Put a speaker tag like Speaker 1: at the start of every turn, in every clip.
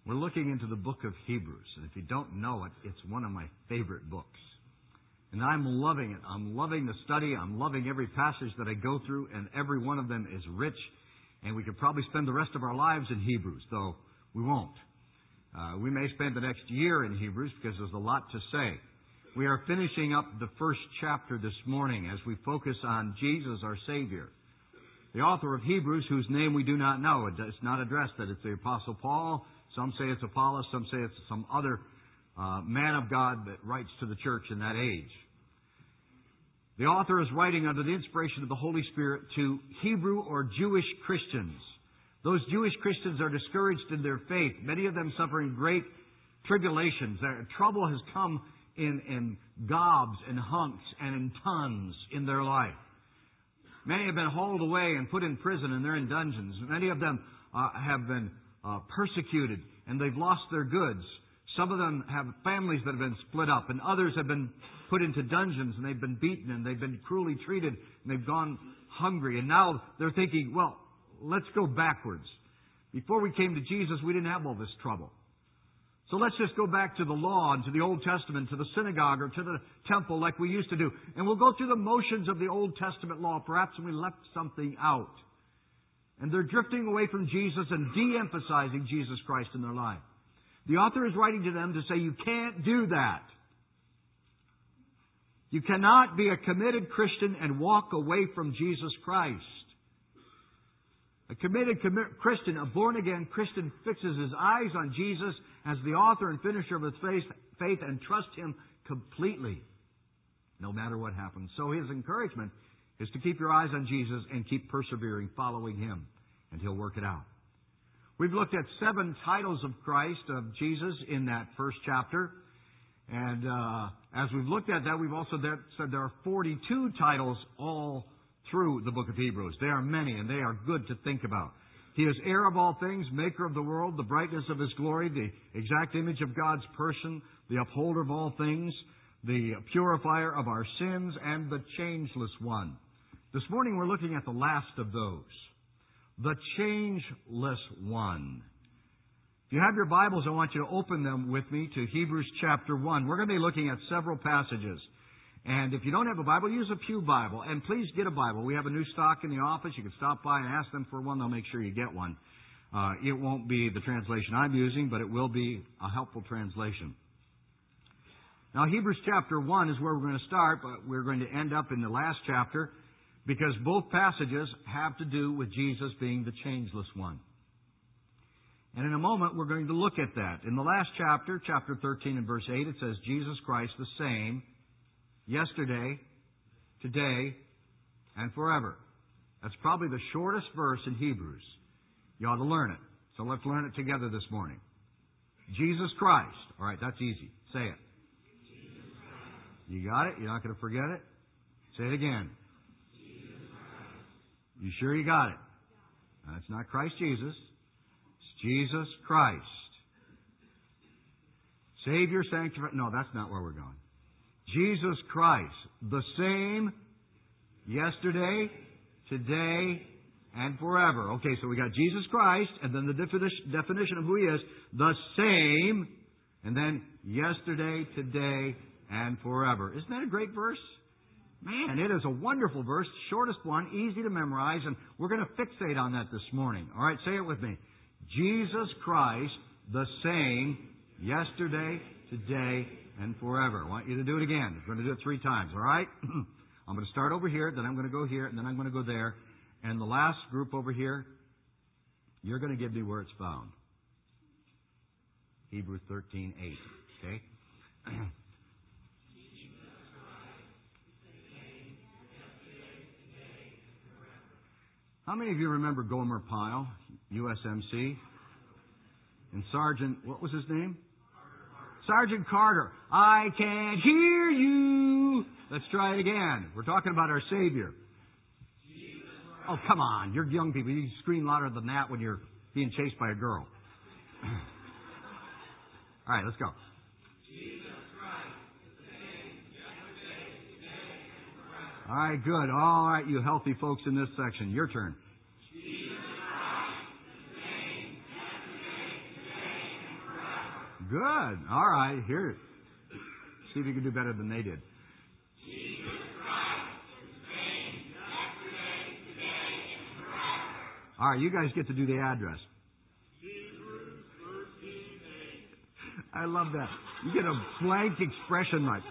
Speaker 1: We're looking into the book of Hebrews, and if you don't know it, it's one of my favorite books. And I'm loving it. I'm loving the study. I'm loving every passage that I go through, and every one of them is rich. And we could probably spend the rest of our lives in Hebrews, though we won't. We may spend the next year in Hebrews because there's a lot to say. We are finishing up the first chapter this morning as we focus on Jesus, our Savior. The author of Hebrews, whose name we do not know, it's not addressed that it's the Apostle Paul. Some say it's Apollos. Some say it's some other man of God that writes to the church in that age. The author is writing under the inspiration of the Holy Spirit to Hebrew or Jewish Christians. Those Jewish Christians are discouraged in their faith, many of them suffering great tribulations. Their trouble has come in gobs and hunks and in tons in their life. Many have been hauled away and put in prison, and they're in dungeons. Many of them have been persecuted, and they've lost their goods. Some of them have families that have been split up, and others have been put into dungeons, and they've been beaten, and they've been cruelly treated, and they've gone hungry. And now they're thinking, well, let's go backwards. Before we came to Jesus, we didn't have all this trouble. So let's just go back to the law and to the Old Testament, to the synagogue or to the temple like we used to do. And we'll go through the motions of the Old Testament law. Perhaps we left something out. And they're drifting away from Jesus and de-emphasizing Jesus Christ in their life. The author is writing to them to say, you can't do that. You cannot be a committed Christian and walk away from Jesus Christ. A committed Christian, a born-again Christian, fixes his eyes on Jesus as the author and finisher of his faith and trusts Him completely, no matter what happens. So his encouragement is to keep your eyes on Jesus and keep persevering, following Him, and He'll work it out. We've looked at 7 titles of Christ, of Jesus, in that first chapter. And as we've looked at that, we've also said there are 42 titles all through the book of Hebrews. They are many, and they are good to think about. He is heir of all things, maker of the world, the brightness of His glory, the exact image of God's person, the upholder of all things, the purifier of our sins, and the changeless one. This morning we're looking at the last of those, the changeless one. If you have your Bibles, I want you to open them with me to Hebrews chapter 1. We're going to be looking at several passages. And if you don't have a Bible, use a pew Bible. And please get a Bible. We have a new stock in the office. You can stop by and ask them for one. They'll make sure you get one. It won't be the translation I'm using, but it will be a helpful translation. Now, Hebrews chapter 1 is where we're going to start, but we're going to end up in the last chapter because both passages have to do with Jesus being the changeless one. And in a moment, we're going to look at that. In the last chapter, chapter 13 and verse 8, it says, Jesus Christ the same, yesterday, today, and forever. That's probably the shortest verse in Hebrews. You ought to learn it. So let's learn it together this morning. Jesus Christ. All right, that's easy. Say it. You got it? You're not going to forget it? Say it again. You sure you got it? It's not Christ Jesus. It's Jesus Christ. Savior, sanctifier. No, that's not where we're going. Jesus Christ, the same yesterday, today, and forever. Okay, so we got Jesus Christ, and then the definition of who He is, the same, and then yesterday, today, and forever. Isn't that a great verse? Man, it is a wonderful verse, shortest one, easy to memorize, and we're going to fixate on that this morning. All right, say it with me. Jesus Christ, the same, yesterday, today, and forever. I want you to do it again. We're going to do it 3 times, all right? I'm going to start over here, then I'm going to go here, and then I'm going to go there. And the last group over here, you're going to give me where it's found. Hebrews 13:8. Okay? How many of you remember Gomer Pyle, USMC? And Sergeant, what was his name? Sergeant Carter. I can't hear you. Let's try it again. We're talking about our Savior. Oh, come on. You're young people. You scream louder than that when you're being chased by a girl. All right, let's go. All right, good. All right, you healthy folks in this section. Your turn. good. All right, here. See if you can do better than they did. All right, you guys get to do the address. I love that. You get a blank expression like.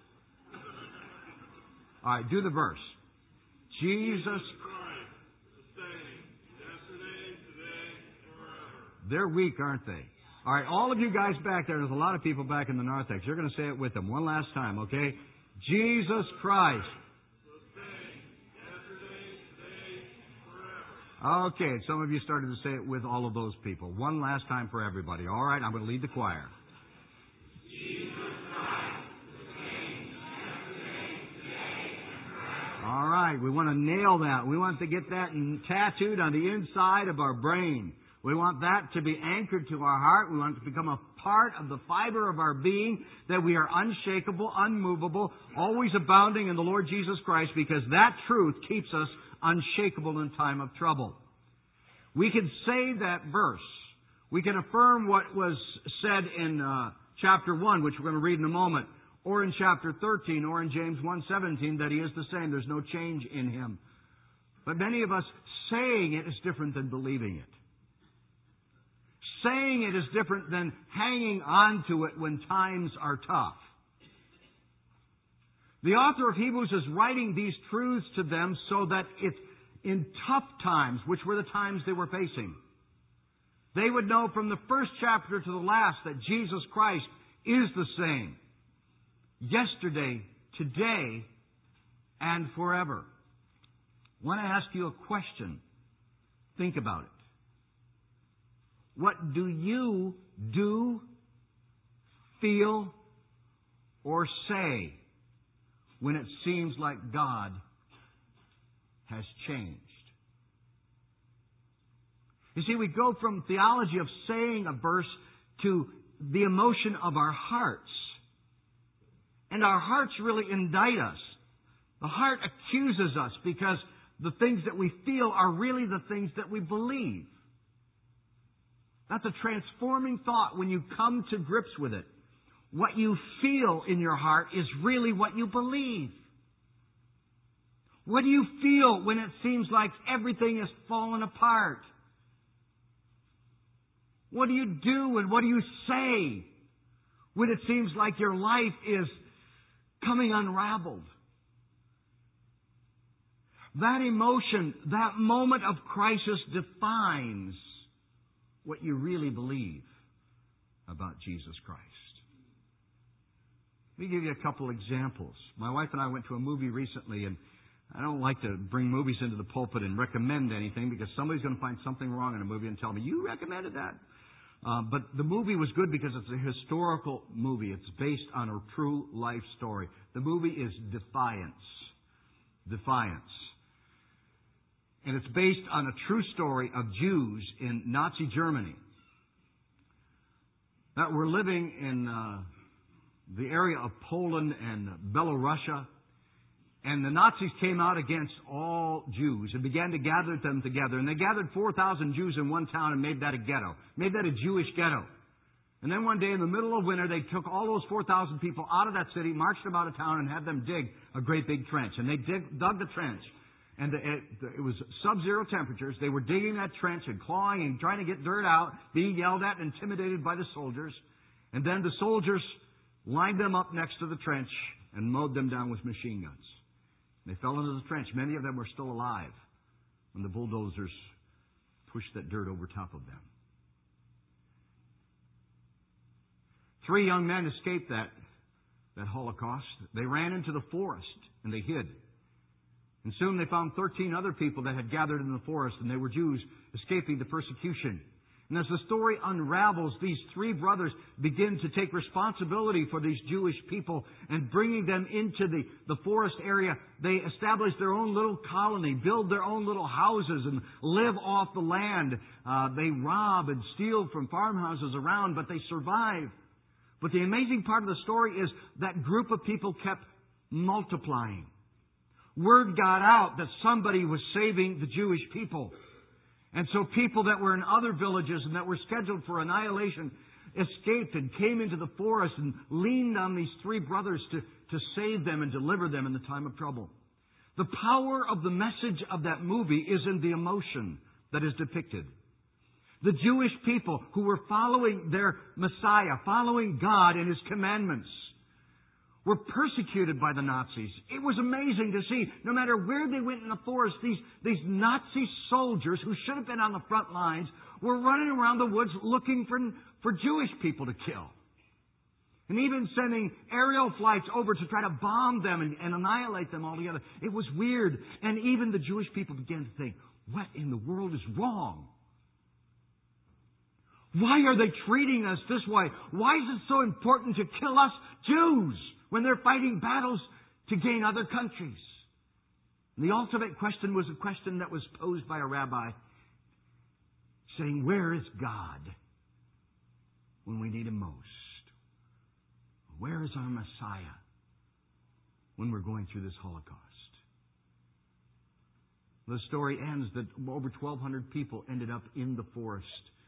Speaker 1: All right, do the verse. Jesus Christ, the same, yesterday, today, forever. They're weak, aren't they? All right, all of you guys back there's a lot of people back in the narthex. You're going to say it with them one last time, okay? Jesus Christ. The same, yesterday, today, forever. Okay, some of you started to say it with all of those people. One last time for everybody. All right, I'm going to lead the choir. Jesus Christ, the same, yesterday, today, and forever. All right, we want to nail that. We want to get that tattooed on the inside of our brain. We want that to be anchored to our heart. We want it to become a part of the fiber of our being, that we are unshakable, unmovable, always abounding in the Lord Jesus Christ, because that truth keeps us unshakable in time of trouble. We can say that verse. We can affirm what was said in chapter 1, which we're going to read in a moment, or in chapter 13, or in James 1:17, that He is the same. There's no change in Him. But many of us, saying it is different than believing it. Saying it is different than hanging on to it when times are tough. The author of Hebrews is writing these truths to them so that it's in tough times, which were the times they were facing, they would know from the first chapter to the last that Jesus Christ is the same. Yesterday, today, and forever. I want to ask you a question. Think about it. What do you do, feel, or say when it seems like God has changed? You see, we go from theology of saying a verse to the emotion of our hearts. And our hearts really indict us. The heart accuses us because the things that we feel are really the things that we believe. That's a transforming thought when you come to grips with it. What you feel in your heart is really what you believe. What do you feel when it seems like everything is falling apart? What do you do and what do you say when it seems like your life is coming unraveled? That emotion, that moment of crisis defines what you really believe about Jesus Christ. Let me give you a couple examples. My wife and I went to a movie recently, and I don't like to bring movies into the pulpit and recommend anything because somebody's going to find something wrong in a movie and tell me, you recommended that. But the movie was good because it's a historical movie. It's based on a true life story. The movie is Defiance. Defiance. And it's based on a true story of Jews in Nazi Germany that were living in the area of Poland and Belarusia. And the Nazis came out against all Jews and began to gather them together. And they gathered 4,000 Jews in one town and made that a ghetto. Made that a Jewish ghetto. And then one day in the middle of winter, they took all those 4,000 people out of that city, marched them out of town, and had them dig a great big trench. And they dug the trench. And it was sub-zero temperatures. They were digging that trench and clawing and trying to get dirt out, being yelled at and intimidated by the soldiers. And then the soldiers lined them up next to the trench and mowed them down with machine guns. They fell into the trench. Many of them were still alive when the bulldozers pushed that dirt over top of them. 3 young men escaped that Holocaust. They ran into the forest and they hid. And soon they found 13 other people that had gathered in the forest, and they were Jews escaping the persecution. And as the story unravels, these 3 brothers begin to take responsibility for these Jewish people and bringing them into the forest area. They establish their own little colony, build their own little houses, and live off the land. They rob and steal from farmhouses around, but they survive. But the amazing part of the story is that group of people kept multiplying. Word got out that somebody was saving the Jewish people. And so people that were in other villages and that were scheduled for annihilation escaped and came into the forest and leaned on these three brothers to save them and deliver them in the time of trouble. The power of the message of that movie is in the emotion that is depicted. The Jewish people who were following their Messiah, following God and His commandments, were persecuted by the Nazis. It was amazing to see, no matter where they went in the forest, these Nazi soldiers who should have been on the front lines were running around the woods looking for Jewish people to kill. And even sending aerial flights over to try to bomb them and annihilate them altogether. It was weird. And even the Jewish people began to think, what in the world is wrong? Why are they treating us this way? Why is it so important to kill us Jews when they're fighting battles to gain other countries? And the ultimate question was a question that was posed by a rabbi saying, where is God when we need Him most? Where is our Messiah when we're going through this Holocaust? The story ends that over 1,200 people ended up in the forest,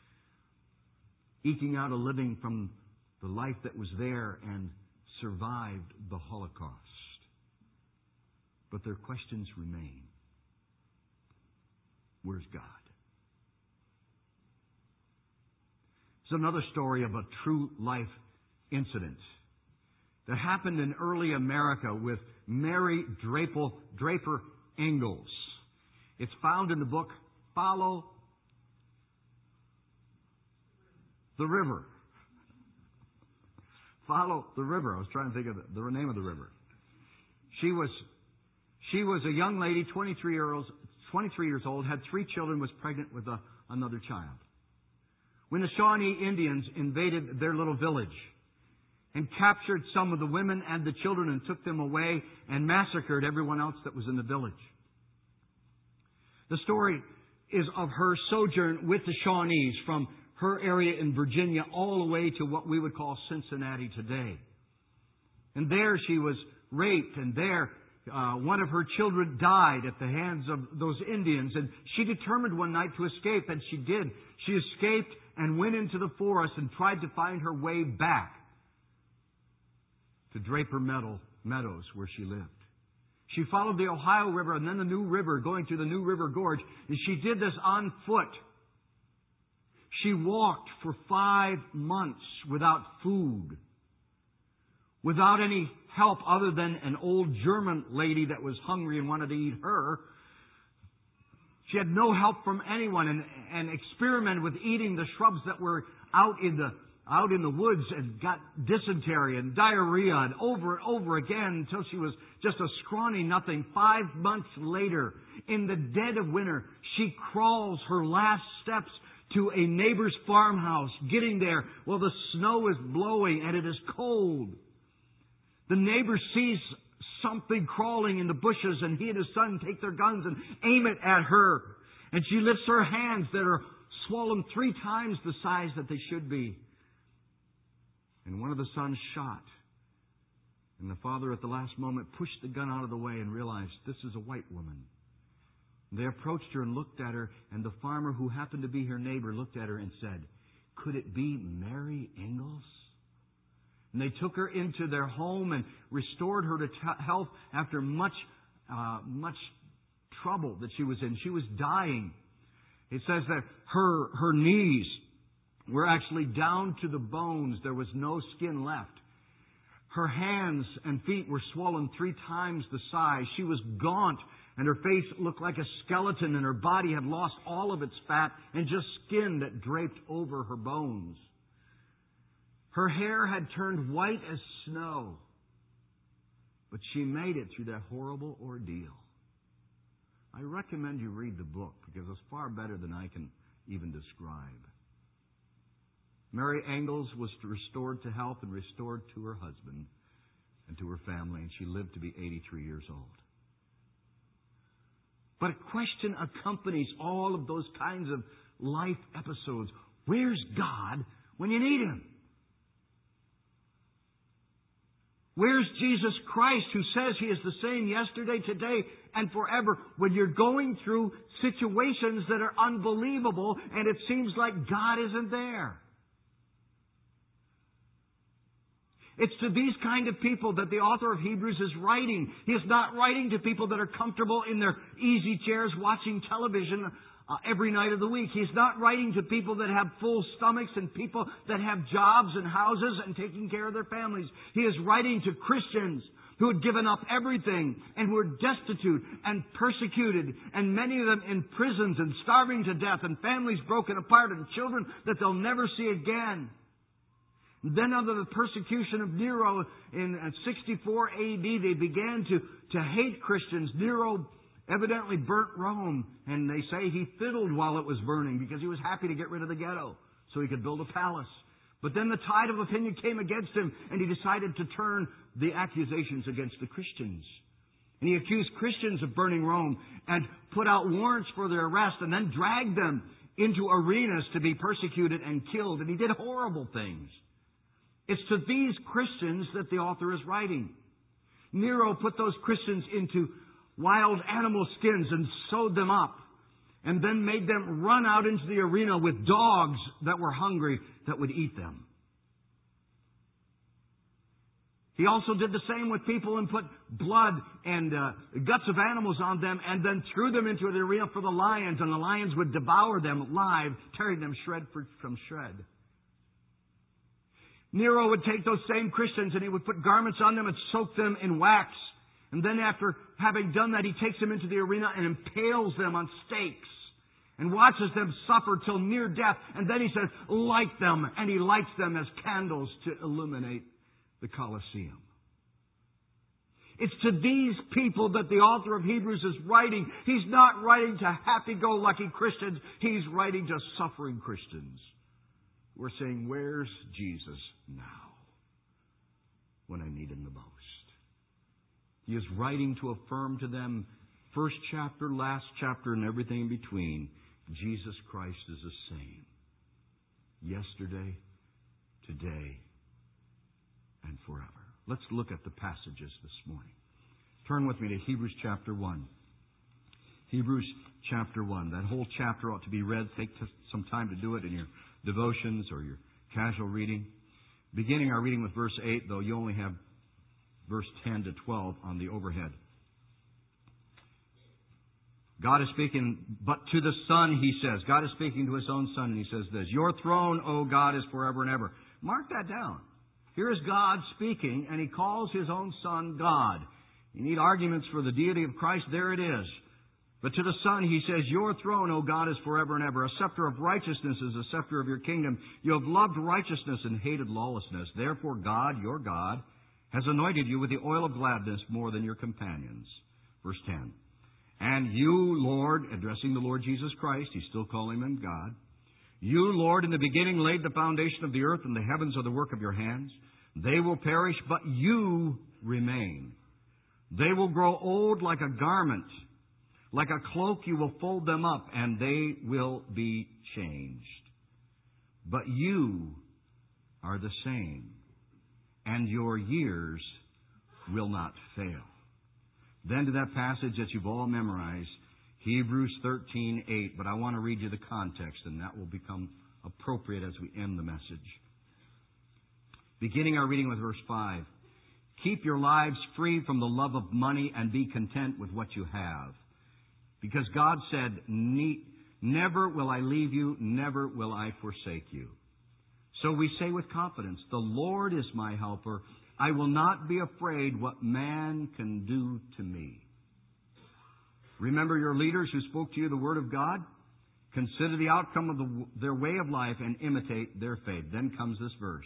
Speaker 1: eking out a living from the life that was there and survived the Holocaust. But their questions remain. Where's God? It's another story of a true life incident that happened in early America with Mary Draper Ingalls. It's found in the book Follow the River. Follow the River. I was trying to think of the name of the river. She was a young lady, 23 years old, had 3 children, was pregnant with another child. When the Shawnee Indians invaded their little village and captured some of the women and the children and took them away and massacred everyone else that was in the village. The story is of her sojourn with the Shawnees from her area in Virginia all the way to what we would call Cincinnati today. And there she was raped, and there one of her children died at the hands of those Indians. And she determined one night to escape, and she did. She escaped and went into the forest and tried to find her way back to Draper Meadows, where she lived. She followed the Ohio River and then the New River, going through the New River Gorge. And she did this on foot. She walked for 5 months without food, without any help other than an old German lady that was hungry and wanted to eat her. She had no help from anyone and experimented with eating the shrubs that were out in the woods and got dysentery and diarrhea and over again until she was just a scrawny nothing. 5 months later, in the dead of winter, she crawls her last steps to a neighbor's farmhouse, getting there while the snow is blowing and it is cold. The neighbor sees something crawling in the bushes, and he and his son take their guns and aim it at her. And she lifts her hands that are swollen 3 times the size that they should be. And one of the sons shot. And the father at the last moment pushed the gun out of the way and realized this is a white woman. They approached her and looked at her, and the farmer who happened to be her neighbor looked at her and said, "Could it be Mary Ingalls?" And they took her into their home and restored her to health after much trouble that she was in. She was dying. It says that her knees were actually down to the bones. There was no skin left. Her hands and feet were swollen 3 times the size. She was gaunt, and her face looked like a skeleton, and her body had lost all of its fat and just skin that draped over her bones. Her hair had turned white as snow, but she made it through that horrible ordeal. I recommend you read the book because it's far better than I can even describe. Mary Ingalls was restored to health and restored to her husband and to her family, and she lived to be 83 years old. But a question accompanies all of those kinds of life episodes. Where's God when you need Him? Where's Jesus Christ, who says He is the same yesterday, today, and forever, when you're going through situations that are unbelievable and it seems like God isn't there? It's to these kind of people that the author of Hebrews is writing. He is not writing to people that are comfortable in their easy chairs watching television every night of the week. He's not writing to people that have full stomachs and people that have jobs and houses and taking care of their families. He is writing to Christians who had given up everything and who were destitute and persecuted, and many of them in prisons and starving to death, and families broken apart, and children that they'll never see again. Then under the persecution of Nero in 64 AD, they began to hate Christians. Nero evidently burnt Rome, and they say he fiddled while it was burning because he was happy to get rid of the ghetto so he could build a palace. But then the tide of opinion came against him, and he decided to turn the accusations against the Christians. And he accused Christians of burning Rome and put out warrants for their arrest and then dragged them into arenas to be persecuted and killed. And he did horrible things. It's to these Christians that the author is writing. Nero put those Christians into wild animal skins and sewed them up, and then made them run out into the arena with dogs that were hungry that would eat them. He also did the same with people and put blood and guts of animals on them and then threw them into the arena for the lions, and the lions would devour them live, tearing them shred from shred. Nero would take those same Christians and he would put garments on them and soak them in wax. And then after having done that, he takes them into the arena and impales them on stakes and watches them suffer till near death. And then he says, light them. And he lights them as candles to illuminate the Colosseum. It's to these people that the author of Hebrews is writing. He's not writing to happy-go-lucky Christians. He's writing to suffering Christians. We're saying, where's Jesus now when I need Him the most? He is writing to affirm to them, first chapter, last chapter, and everything in between, Jesus Christ is the same. Yesterday, today, and forever. Let's look at the passages this morning. Turn with me to Hebrews chapter 1. Hebrews chapter 1. That whole chapter ought to be read. Take some time to do it in your devotions or your casual reading. Beginning our reading with verse 8, though you only have verse 10 to 12 on the overhead. God is speaking, but to the Son, He says. God is speaking to His own Son, and He says this, your throne, O God, is forever and ever. Mark that down. Here is God speaking, and He calls His own Son God. You need arguments for the deity of Christ? There it is. But to the Son, He says, your throne, O God, is forever and ever. A scepter of righteousness is the scepter of your kingdom. You have loved righteousness and hated lawlessness. Therefore God, your God, has anointed you with the oil of gladness more than your companions. Verse 10. And you, Lord, addressing the Lord Jesus Christ, He's still calling Him God. You, Lord, in the beginning laid the foundation of the earth, and the heavens are the work of your hands. They will perish, but you remain. They will grow old like a garment. Like a cloak you will fold them up, and they will be changed. But you are the same, and your years will not fail. Then to that passage that you've all memorized, Hebrews 13:8. But I want to read you the context, and that will become appropriate as we end the message. Beginning our reading with verse 5. Keep your lives free from the love of money and be content with what you have. Because God said, never will I leave you, never will I forsake you. So we say with confidence, the Lord is my helper. I will not be afraid what man can do to me. Remember your leaders who spoke to you the word of God? Consider the outcome of their way of life and imitate their faith. Then comes this verse.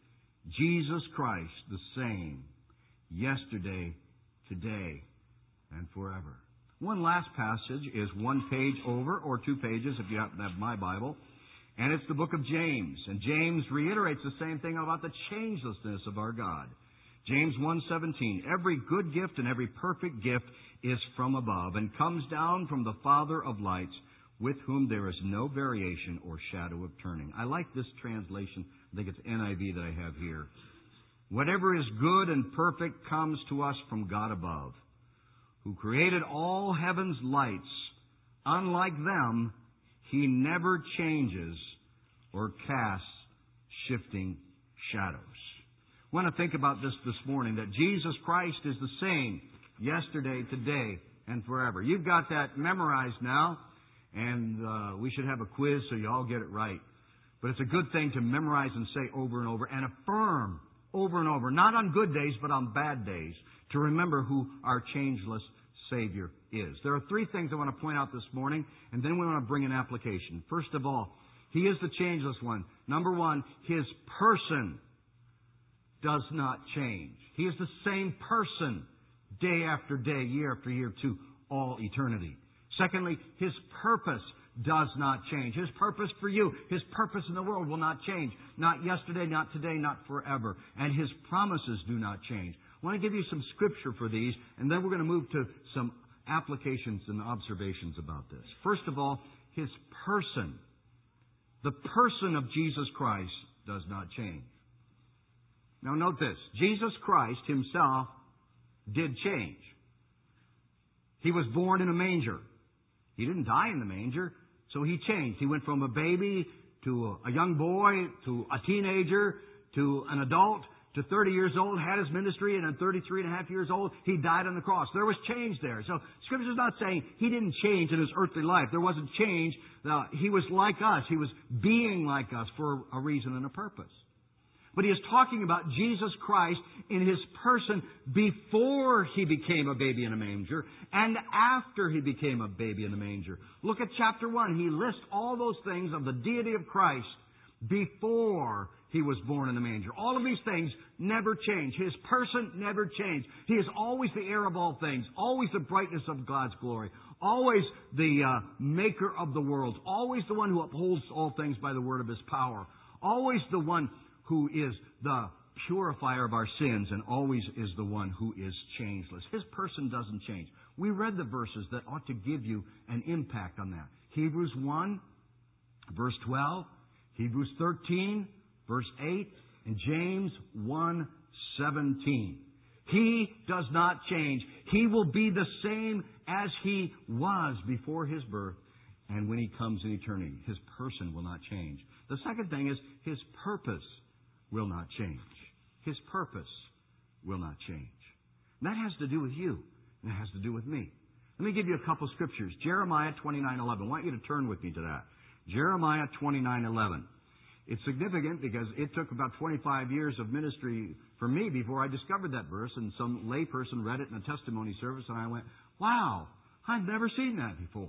Speaker 1: Jesus Christ, the same, yesterday, today, and forever. One last passage is one page over, or 2 pages if you happen to have my Bible. And it's the book of James. And James reiterates the same thing about the changelessness of our God. James 1:17, every good gift and every perfect gift is from above and comes down from the Father of lights, with whom there is no variation or shadow of turning. I like this translation. I think it's NIV that I have here. Whatever is good and perfect comes to us from God above, who created all heaven's lights. Unlike them, He never changes or casts shifting shadows. I want to think about this morning, that Jesus Christ is the same yesterday, today, and forever. You've got that memorized now, and we should have a quiz so you all get it right. But it's a good thing to memorize and say over and over and affirm over and over, not on good days, but on bad days, to remember who our changeless Savior is. There are three things I want to point out this morning, and then we want to bring an application. First of all, He is the changeless one. Number one, His person does not change. He is the same person day after day, year after year, to all eternity. Secondly, His purpose does not change. His purpose for you, His purpose in the world will not change. Not yesterday, not today, not forever. And His promises do not change. I want to give you some scripture for these, and then we're going to move to some applications and observations about this. First of all, His person. The person of Jesus Christ does not change. Now note this. Jesus Christ Himself did change. He was born in a manger. He didn't die in the manger, so He changed. He went from a baby to a young boy to a teenager to an adult to 30 years old, had His ministry, and at 33 and a half years old, He died on the cross. There was change there. So Scripture is not saying He didn't change in His earthly life. There wasn't change. He was like us. He was being like us for a reason and a purpose. But He is talking about Jesus Christ in His person before He became a baby in a manger and after He became a baby in a manger. Look at chapter 1. He lists all those things of the deity of Christ before He was born in the manger. All of these things never change. His person never changed. He is always the heir of all things, always the brightness of God's glory, always the maker of the world, always the one who upholds all things by the word of His power, always the one who is the purifier of our sins, and always is the one who is changeless. His person doesn't change. We read the verses that ought to give you an impact on that. Hebrews 1, verse 12, Hebrews 13, verse 8, and James 1, 17. He does not change. He will be the same as He was before His birth and when He comes in eternity. His person will not change. The second thing is His purpose will not change. His purpose will not change. And that has to do with you. And it has to do with me. Let me give you a couple scriptures. Jeremiah 29:11. I want you to turn with me to that. Jeremiah 29:11. It's significant because it took about 25 years of ministry for me before I discovered that verse, and some layperson read it in a testimony service, and I went, wow, I've never seen that before.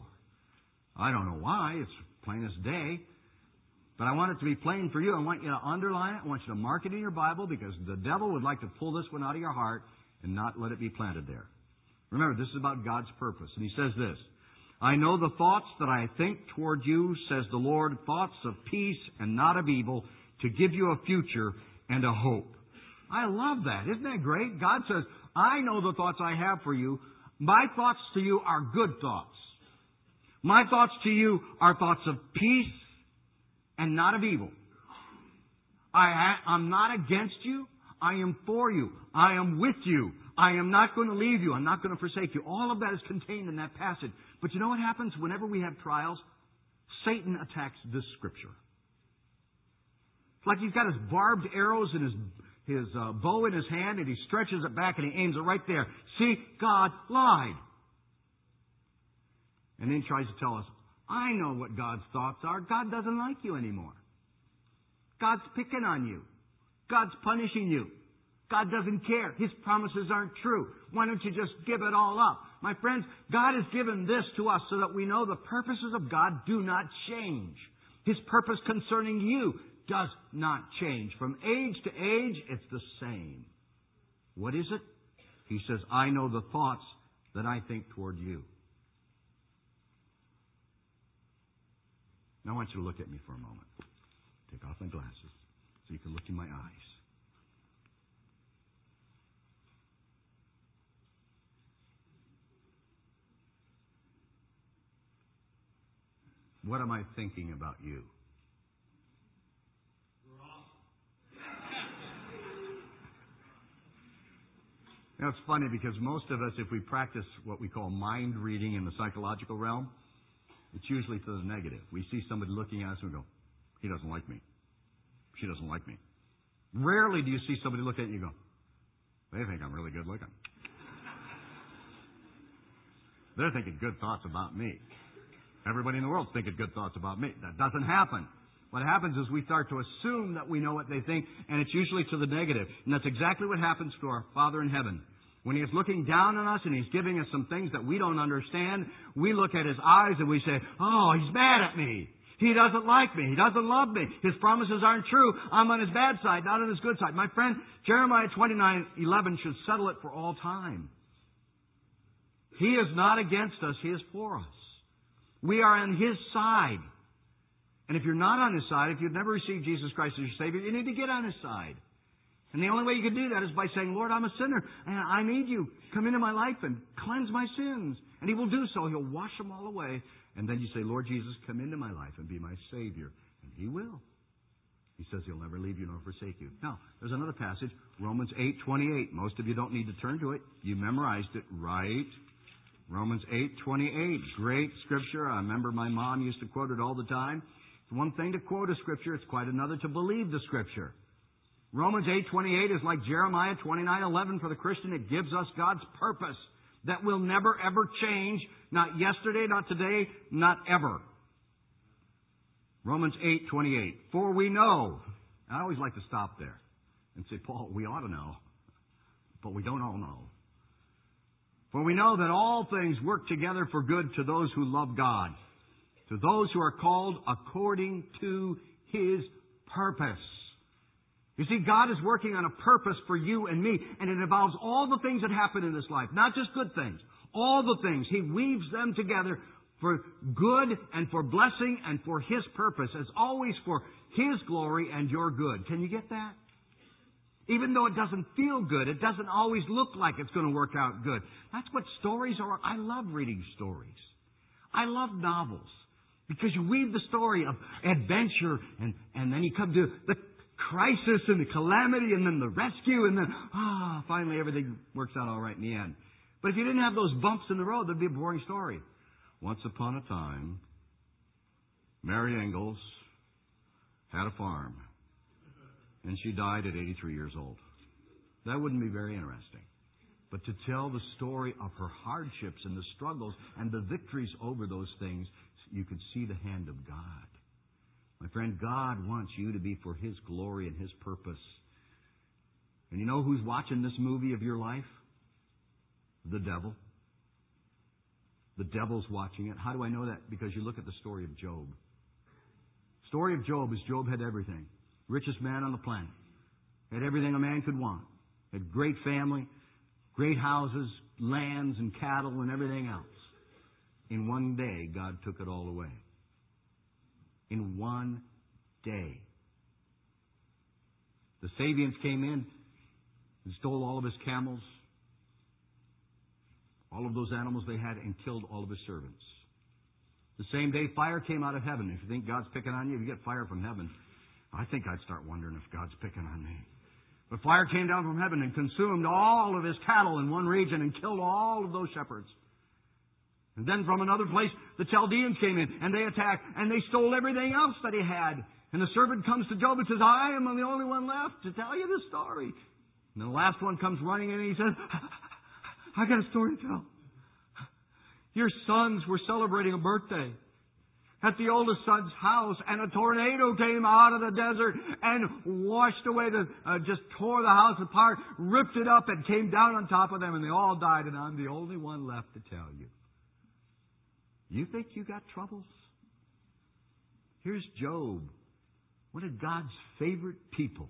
Speaker 1: I don't know why. It's plain as day. But I want it to be plain for you. I want you to underline it. I want you to mark it in your Bible, because the devil would like to pull this one out of your heart and not let it be planted there. Remember, this is about God's purpose. And He says this, I know the thoughts that I think toward you, says the Lord, thoughts of peace and not of evil, to give you a future and a hope. I love that. Isn't that great? God says, I know the thoughts I have for you. My thoughts to you are good thoughts. My thoughts to you are thoughts of peace and not of evil. I'm not against you. I am for you. I am with you. I am not going to leave you. I'm not going to forsake you. All of that is contained in that passage. But you know what happens whenever we have trials? Satan attacks this scripture. It's like he's got his barbed arrows and his bow in his hand, and he stretches it back and he aims it right there. See, God lied. And then he tries to tell us, I know what God's thoughts are. God doesn't like you anymore. God's picking on you. God's punishing you. God doesn't care. His promises aren't true. Why don't you just give it all up? My friends, God has given this to us so that we know the purposes of God do not change. His purpose concerning you does not change. From age to age, it's the same. What is it? He says, I know the thoughts that I think toward you. Now I want you to look at me for a moment. Take off my glasses so you can look in my eyes. What am I thinking about you? Now, it's funny because most of us, if we practice what we call mind reading in the psychological realm, it's usually to the negative. We see somebody looking at us and we go, he doesn't like me. She doesn't like me. Rarely do you see somebody look at you and go, they think I'm really good looking. They're thinking good thoughts about me. Everybody in the world's thinking good thoughts about me. That doesn't happen. What happens is we start to assume that we know what they think, and it's usually to the negative. And that's exactly what happens to our Father in heaven. When He is looking down on us and He's giving us some things that we don't understand, we look at His eyes and we say, oh, He's mad at me. He doesn't like me. He doesn't love me. His promises aren't true. I'm on His bad side, not on His good side. My friend, Jeremiah 29:11 should settle it for all time. He is not against us. He is for us. We are on His side. And if you're not on His side, if you've never received Jesus Christ as your Savior, you need to get on His side. And the only way you can do that is by saying, Lord, I'm a sinner, and I need You. Come into my life and cleanse my sins. And He will do so. He'll wash them all away. And then you say, Lord Jesus, come into my life and be my Savior. And He will. He says He'll never leave you nor forsake you. Now, there's another passage, Romans 8:28. Most of you don't need to turn to it. You memorized it, right? Romans 8:28. Great scripture. I remember my mom used to quote it all the time. It's one thing to quote a scripture. It's quite another to believe the scripture. Romans 8:28 is like Jeremiah 29:11 for the Christian. It gives us God's purpose that will never, ever change. Not yesterday, not today, not ever. Romans 8:28. For we know. I always like to stop there and say, Paul, we ought to know. But we don't all know. For we know that all things work together for good to those who love God, to those who are called according to His purpose. You see, God is working on a purpose for you and me, and it involves all the things that happen in this life, not just good things. All the things. He weaves them together for good and for blessing and for His purpose, as always for His glory and your good. Can you get that? Even though it doesn't feel good, it doesn't always look like it's going to work out good. That's what stories are. I love reading stories. I love novels because you weave the story of adventure and then you come to the crisis and the calamity and then the rescue and then, finally everything works out all right in the end. But if you didn't have those bumps in the road, there'd be a boring story. Once upon a time, Mary Ingalls had a farm. And she died at 83 years old. That wouldn't be very interesting. But to tell the story of her hardships and the struggles and the victories over those things, you could see the hand of God. My friend, God wants you to be for His glory and His purpose. And you know who's watching this movie of your life? The devil. The devil's watching it. How do I know that? Because you look at the story of Job. The story of Job is Job had everything. Richest man on the planet. Had everything a man could want. Had great family, great houses, lands and cattle and everything else. In one day, God took it all away. In one day. The Sabians came in and stole all of his camels, all of those animals they had, and killed all of his servants. The same day, fire came out of heaven. If you think God's picking on you, if you get fire from heaven, I think I'd start wondering if God's picking on me. But fire came down from heaven and consumed all of his cattle in one region and killed all of those shepherds. And then from another place, the Chaldeans came in and they attacked and they stole everything else that he had. And the servant comes to Job and says, I am the only one left to tell you this story. And then the last one comes running in and he says, I got a story to tell. Your sons were celebrating a birthday at the oldest son's house, and a tornado came out of the desert and washed away just tore the house apart, ripped it up, and came down on top of them, and they all died, and I'm the only one left to tell you. You think you got troubles? Here's Job, one of God's favorite people.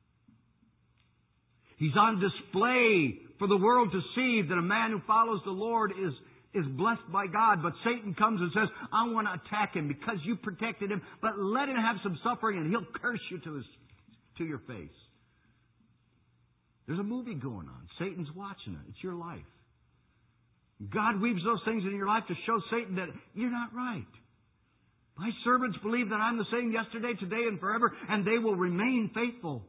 Speaker 1: He's on display for the world to see that a man who follows the Lord is blessed by God, but Satan comes and says, I want to attack him because you protected him, but let him have some suffering and he'll curse you to your face. There's a movie going on. Satan's watching it. It's your life. God weaves those things in your life to show Satan that you're not right. My servants believe that I'm the same yesterday, today, and forever, and they will remain faithful.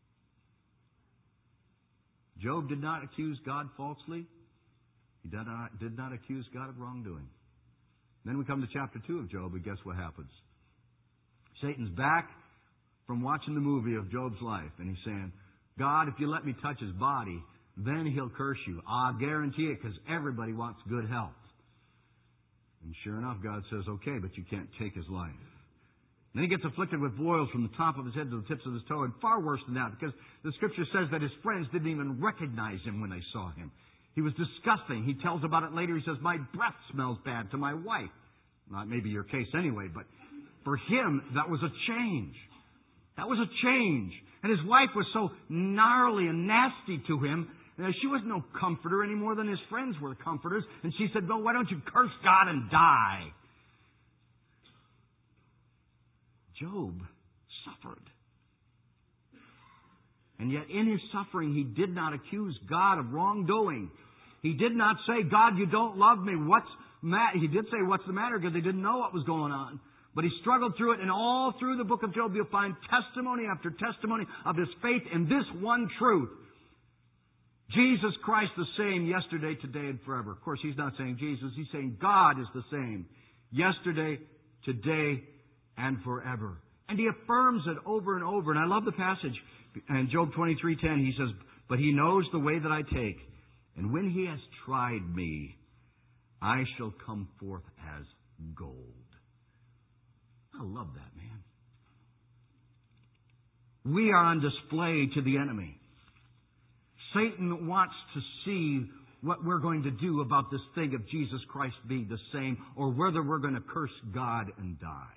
Speaker 1: Job did not accuse God falsely. He did not accuse God of wrongdoing. Then we come to chapter 2 of Job, and guess what happens? Satan's back from watching the movie of Job's life. And he's saying, God, if you let me touch his body, then he'll curse you. I guarantee it, because everybody wants good health. And sure enough, God says, okay, but you can't take his life. Then he gets afflicted with boils from the top of his head to the tips of his toe, and far worse than that, because the Scripture says that his friends didn't even recognize him when they saw him. He was disgusting. He tells about it later. He says, my breath smells bad to my wife. Not maybe your case anyway, but for him, that was a change. That was a change. And his wife was so gnarly and nasty to him. She was no comforter any more than his friends were comforters. And she said, well, why don't you curse God and die? Job suffered. And yet in his suffering, he did not accuse God of wrongdoing. He did not say, God, you don't love me. He did say, what's the matter? Because he didn't know what was going on. But he struggled through it, and all through the book of Job, you'll find testimony after testimony of his faith in this one truth. Jesus Christ the same yesterday, today, and forever. Of course, he's not saying Jesus. He's saying God is the same yesterday, today, and forever. And he affirms it over and over. And I love the passage. In Job 23:10, he says, but he knows the way that I take. And when he has tried me, I shall come forth as gold. I love that, man. We are on display to the enemy. Satan wants to see what we're going to do about this thing of Jesus Christ being the same, or whether we're going to curse God and die.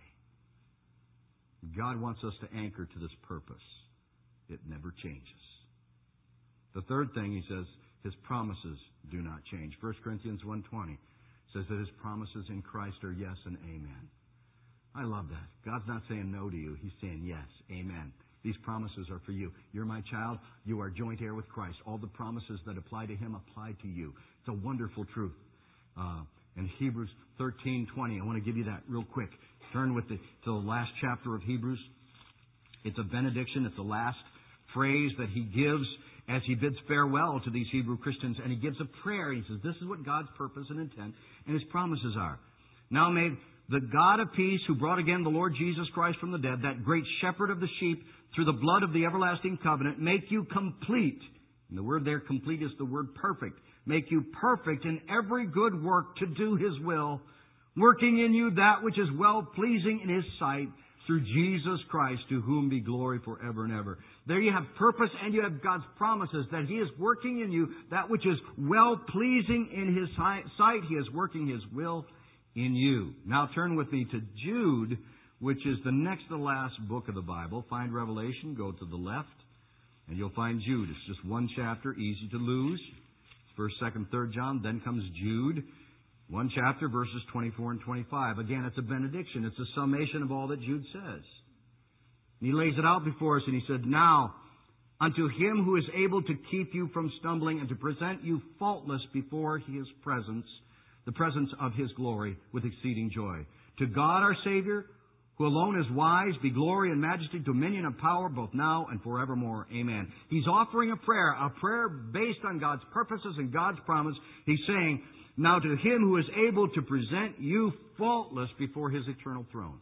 Speaker 1: God wants us to anchor to this purpose. It never changes. The third thing, he says, his promises do not change. 1 Corinthians 1:20 says that his promises in Christ are yes and amen. I love that. God's not saying no to you. He's saying yes, amen. These promises are for you. You're my child. You are joint heir with Christ. All the promises that apply to him apply to you. It's a wonderful truth. In Hebrews 13:20, I want to give you that real quick. Turn to the last chapter of Hebrews. It's a benediction. It's the last phrase that he gives as he bids farewell to these Hebrew Christians. And he gives a prayer. He says, this is what God's purpose and intent and his promises are. Now may the God of peace, who brought again the Lord Jesus Christ from the dead, that great shepherd of the sheep, through the blood of the everlasting covenant, make you complete. And the word there, complete, is the word perfect. Make you perfect in every good work to do his will, working in you that which is well-pleasing in his sight, through Jesus Christ, to whom be glory forever and ever. There you have purpose, and you have God's promises that he is working in you that which is well-pleasing in his sight. He is working his will in you. Now turn with me to Jude, which is the next to last book of the Bible. Find Revelation, go to the left, and you'll find Jude. It's just one chapter, easy to lose. 1st, 2nd, 3rd John, then comes Jude. One chapter, verses 24 and 25. Again, it's a benediction. It's a summation of all that Jude says. And he lays it out before us, and he said, now, unto him who is able to keep you from stumbling and to present you faultless before his presence, the presence of his glory, with exceeding joy. To God our Savior, who alone is wise, be glory and majesty, dominion and power, both now and forevermore. Amen. He's offering a prayer based on God's purposes and God's promise. He's saying, now to him who is able to present you faultless before his eternal throne.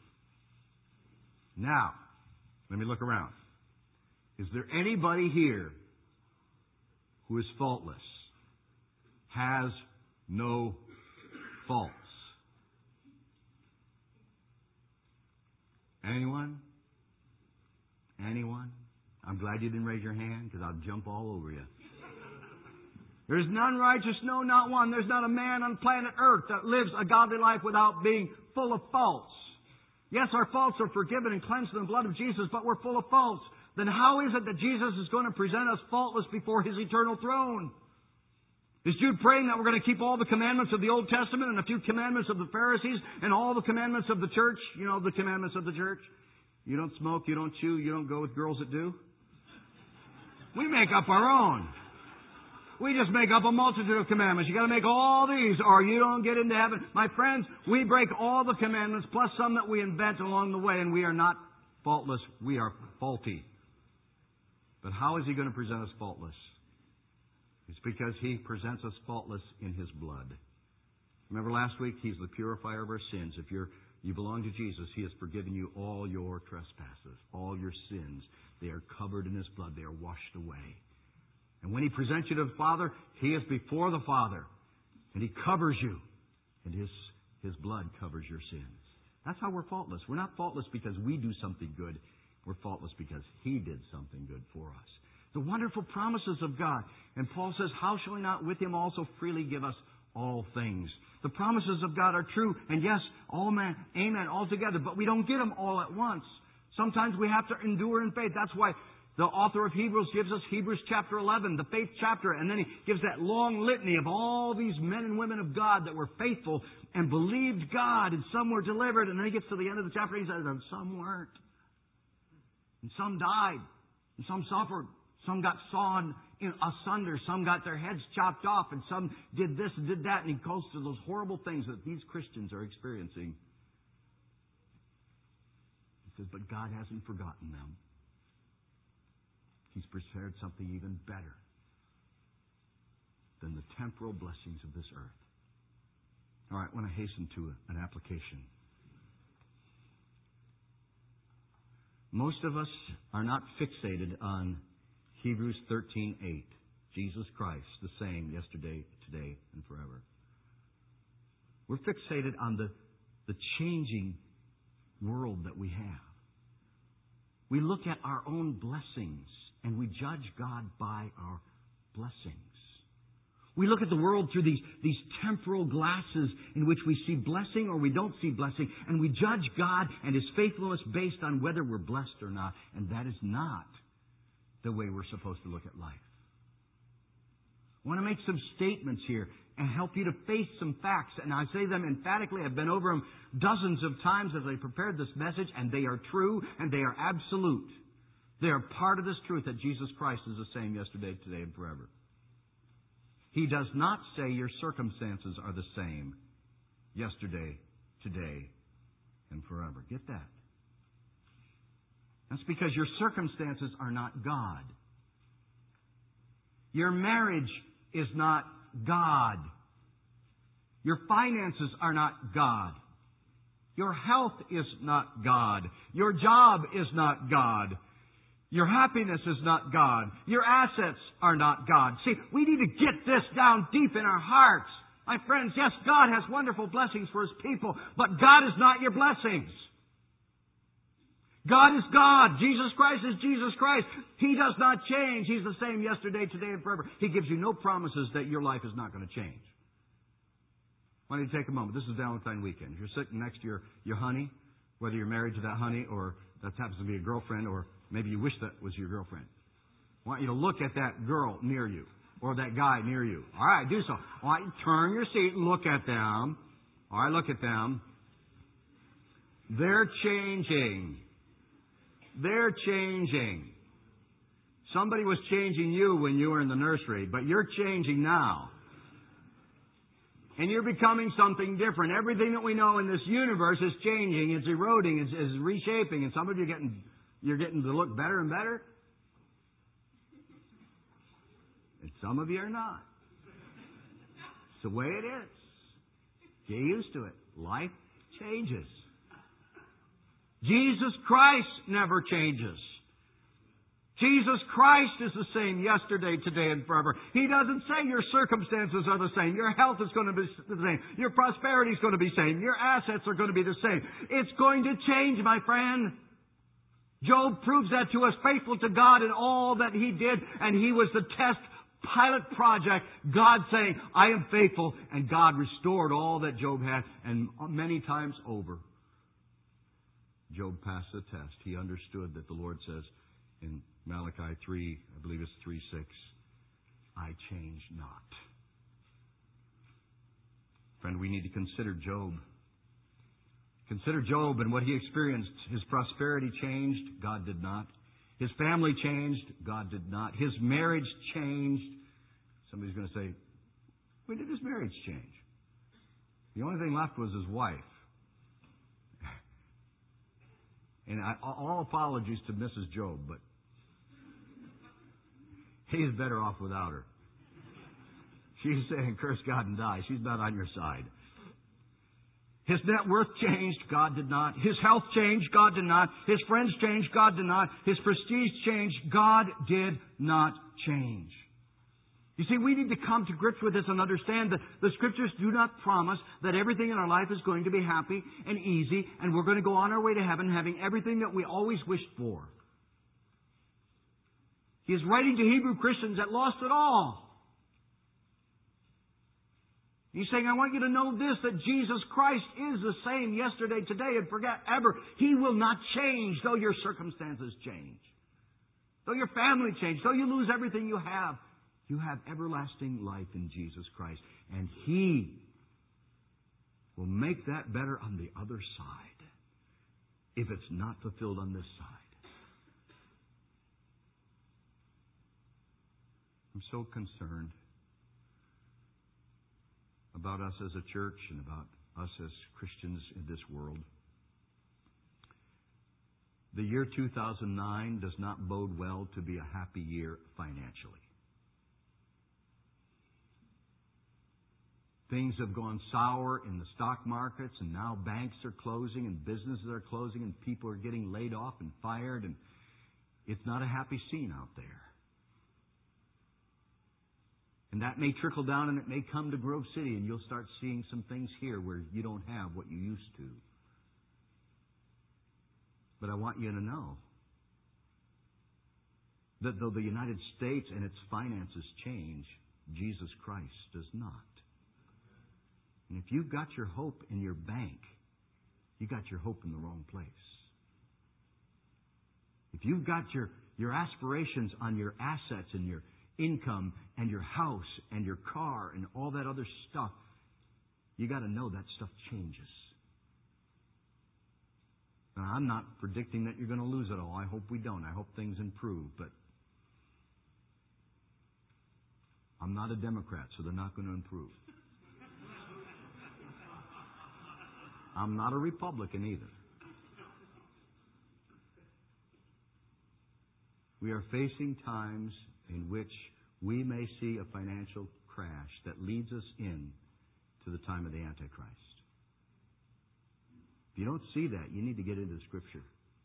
Speaker 1: Now, let me look around. Is there anybody here who is faultless? Has no faults? Anyone? Anyone? I'm glad you didn't raise your hand, because I'll jump all over you. There's none righteous, no, not one. There's not a man on planet Earth that lives a godly life without being full of faults. Yes, our faults are forgiven and cleansed in the blood of Jesus, but we're full of faults. Then how is it that Jesus is going to present us faultless before his eternal throne? Is Jude praying that we're going to keep all the commandments of the Old Testament and a few commandments of the Pharisees and all the commandments of the church? You know, the commandments of the church. You don't smoke, you don't chew, you don't go with girls that do. We make up our own. We just make up a multitude of commandments. You got to make all these or you don't get into heaven. My friends, we break all the commandments plus some that we invent along the way, and we are not faultless. We are faulty. But how is he going to present us faultless? It's because he presents us faultless in his blood. Remember last week, he's the purifier of our sins. If you're You belong to Jesus. He has forgiven you all your trespasses, all your sins. They are covered in His blood. They are washed away. And when He presents you to the Father, He is before the Father. And He covers you. And His blood covers your sins. That's how we're faultless. We're not faultless because we do something good. We're faultless because He did something good for us. The wonderful promises of God. And Paul says, how shall He not with Him also freely give us all things? The promises of God are true. And yes, amen, all together. But we don't get them all at once. Sometimes we have to endure in faith. That's why the author of Hebrews gives us Hebrews chapter 11, the faith chapter. And then he gives that long litany of all these men and women of God that were faithful and believed God. And some were delivered. And then he gets to the end of the chapter and he says, and some weren't. And some died. And some suffered. Some got sawn asunder. Some got their heads chopped off. And some did this and did that. And he goes to those horrible things that these Christians are experiencing. He says, but God hasn't forgotten them. He's prepared something even better than the temporal blessings of this earth. All right, I want to hasten to an application. Most of us are not fixated on Hebrews 13:8. Jesus Christ, the same yesterday, today, and forever. We're fixated on the changing world that we have. We look at our own blessings and we judge God by our blessings. We look at the world through these temporal glasses in which we see blessing or we don't see blessing, and we judge God and His faithfulness based on whether we're blessed or not. And that is not the way we're supposed to look at life. I want to make some statements here and help you to face some facts. And I say them emphatically. I've been over them dozens of times as I prepared this message, and they are true and they are absolute. They are part of this truth that Jesus Christ is the same yesterday, today, and forever. He does not say your circumstances are the same yesterday, today, and forever. Get that? That's because your circumstances are not God. Your marriage is not God. Your finances are not God. Your health is not God. Your job is not God. Your happiness is not God. Your assets are not God. See, we need to get this down deep in our hearts. My friends, yes, God has wonderful blessings for His people, but God is not your blessings. God is God. Jesus Christ is Jesus Christ. He does not change. He's the same yesterday, today, and forever. He gives you no promises that your life is not going to change. Why don't you take a moment? This is Valentine weekend. You're sitting next to your honey, whether you're married to that honey or that happens to be a girlfriend, or maybe you wish that was your girlfriend. I want you to look at that girl near you or that guy near you. All right, do so. I want you to turn your seat and look at them. All right, look at them. They're changing. They're changing. Somebody was changing you when you were in the nursery, but you're changing now. And you're becoming something different. Everything that we know in this universe is changing. It's eroding. It's reshaping. And some of you you're getting to look better and better. And some of you are not. It's the way it is. Get used to it. Life changes. Jesus Christ never changes. Jesus Christ is the same yesterday, today, and forever. He doesn't say your circumstances are the same. Your health is going to be the same. Your prosperity is going to be the same. Your assets are going to be the same. It's going to change, my friend. Job proves that to us, faithful to God in all that he did, and he was the test pilot project. God saying, I am faithful, and God restored all that Job had, and many times over. Job passed the test. He understood that the Lord says in Malachi 3, I believe it's 3:6, I change not. Friend, we need to consider Job. Consider Job and what he experienced. His prosperity changed. God did not. His family changed. God did not. His marriage changed. Somebody's going to say, when did his marriage change? The only thing left was his wife. And all apologies to Mrs. Job, but he's better off without her. She's saying, curse God and die. She's not on your side. His net worth changed, God did not. His health changed, God did not. His friends changed, God did not. His prestige changed, God did not change. You see, we need to come to grips with this and understand that the Scriptures do not promise that everything in our life is going to be happy and easy and we're going to go on our way to heaven having everything that we always wished for. He is writing to Hebrew Christians that lost it all. He's saying, I want you to know this, that Jesus Christ is the same yesterday, today, and forever. He will not change, though your circumstances change. Though your family change, though you lose everything you have. You have everlasting life in Jesus Christ. And He will make that better on the other side if it's not fulfilled on this side. I'm so concerned about us as a church and about us as Christians in this world. The year 2009 does not bode well to be a happy year financially. Things have gone sour in the stock markets, and now banks are closing and businesses are closing and people are getting laid off and fired, and it's not a happy scene out there. And that may trickle down and it may come to Grove City, and you'll start seeing some things here where you don't have what you used to. But I want you to know that though the United States and its finances change, Jesus Christ does not. And if you've got your hope in your bank, you got your hope in the wrong place. If you've got your aspirations on your assets and your income and your house and your car and all that other stuff, you got to know that stuff changes. Now, I'm not predicting that you're going to lose it all. I hope we don't. I hope things improve. But I'm not a Democrat, so they're not going to improve. I'm not a Republican either. We are facing times in which we may see a financial crash that leads us in to the time of the Antichrist. If you don't see that, you need to get into Scripture.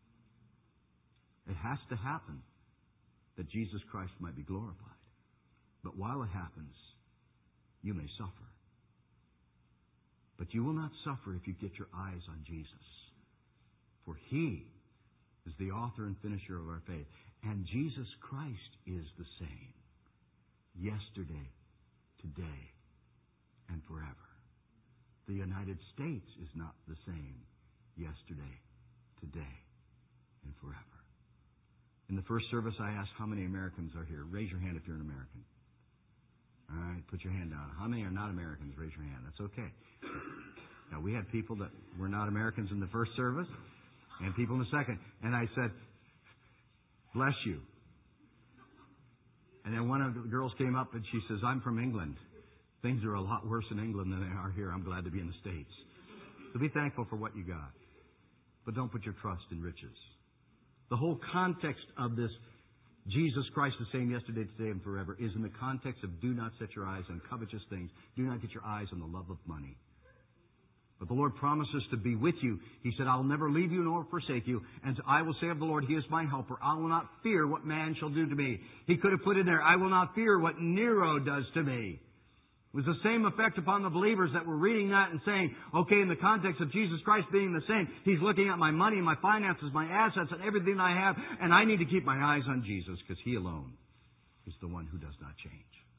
Speaker 1: It has to happen that Jesus Christ might be glorified. But while it happens, you may suffer. But you will not suffer if you get your eyes on Jesus. For He is the author and finisher of our faith. And Jesus Christ is the same. Yesterday, today, and forever. The United States is not the same. Yesterday, today, and forever. In the first service, I asked how many Americans are here. Raise your hand if you're an American. All right, put your hand down. How many are not Americans? Raise your hand. That's okay. Now, we had people that were not Americans in the first service and people in the second. And I said, bless you. And then one of the girls came up and she says, I'm from England. Things are a lot worse in England than they are here. I'm glad to be in the States. So be thankful for what you got. But don't put your trust in riches. The whole context of this, Jesus Christ the same yesterday, today, and forever, is in the context of do not set your eyes on covetous things. Do not get your eyes on the love of money. But the Lord promises to be with you. He said, I'll never leave you nor forsake you. And I will say of the Lord, He is my helper. I will not fear what man shall do to me. He could have put in there, I will not fear what Nero does to me. It was the same effect upon the believers that were reading that and saying, okay, in the context of Jesus Christ being the same, He's looking at my money, my finances, my assets, and everything I have, and I need to keep my eyes on Jesus because He alone is the one who does not change.